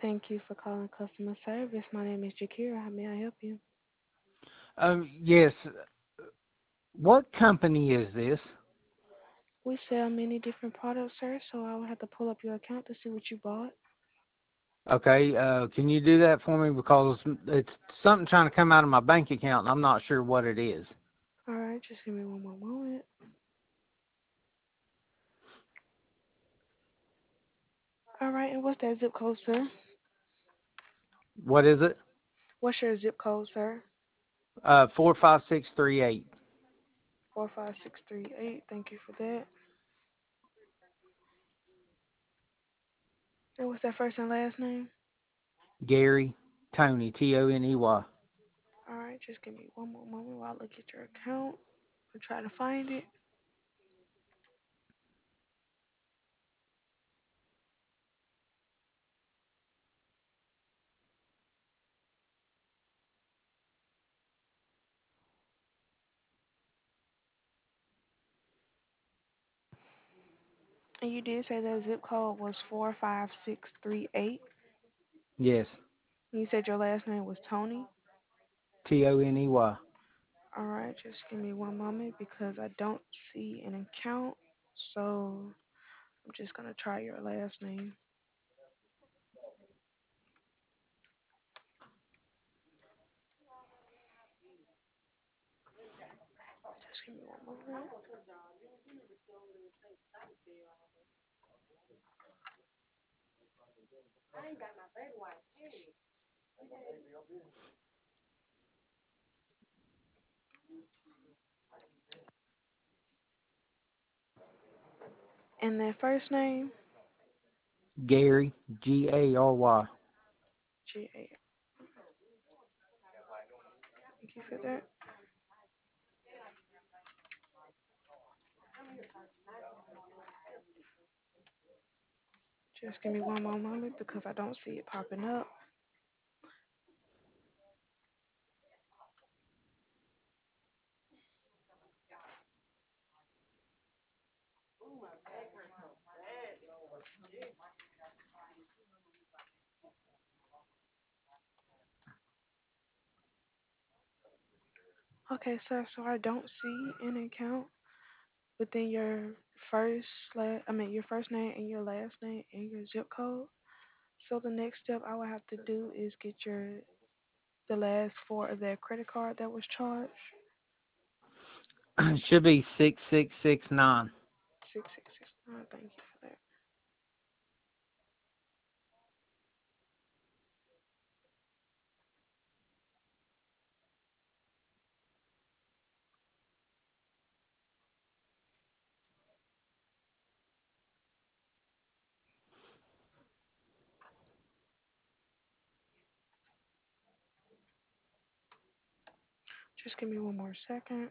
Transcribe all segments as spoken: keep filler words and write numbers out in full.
Thank you for calling customer service. My name is Jakira. How may I help you? Um, yes. What company is this? We sell many different products, sir, so I will have to pull up your account to see what you bought. Okay, uh, can you do that for me? Because it's something trying to come out of my bank account, and I'm not sure what it is. All right, just give me one more moment. All right, and what's that zip code, sir? What is it? What's your zip code, sir? Uh, four five six three eight. four five six three eight. Thank you for that. And what's that first and last name? Gary Tony T O N E Y. All right, just give me one more moment while I look at your account. I'm trying to find it. And you did say that zip code was four five six three eight. Yes, And you said your last name was Tony. T O N E Y. All right, just give me one moment because I don't see an account. So I'm just gonna try your last name. Just give me one moment. And that first name, Gary G A R Y. G A. Thank you for that. Just give me one more moment because I don't see it popping up. Okay, sir. So I don't see an account within your first, la- I mean your first name and your last name and your zip code. So the next step I will have to do is get your the last four of that credit card that was charged. Should be six six six nine. Six six six nine. Thank you for that. Just give me one more second.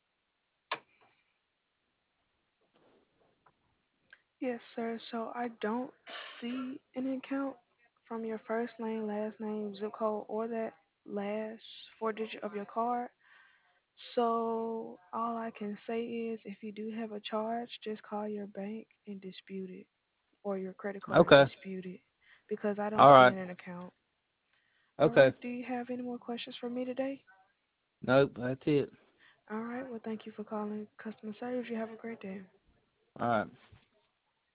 Yes, sir. So I don't see an account from your first name, last name, zip code, or that last four digit of your card. So all I can say is if you do have a charge, just call your bank and dispute it, or your credit card and Okay. dispute it, because I don't All see right. an account. All Okay. right. Do you have any more questions for me today? Nope, that's it. All right. Well, thank you for calling customer service. You have a great day. All right.